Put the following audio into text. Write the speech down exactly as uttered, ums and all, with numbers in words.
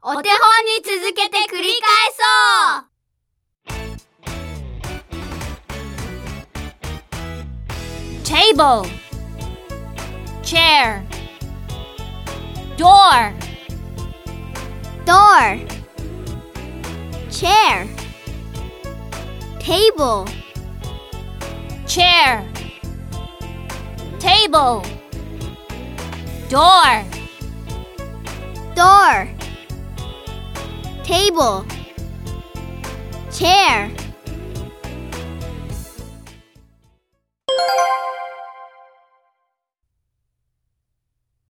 お手本に続けて繰り返そう。 Table, chair, door, door, chair, table, chair, table, door, door, table, chair.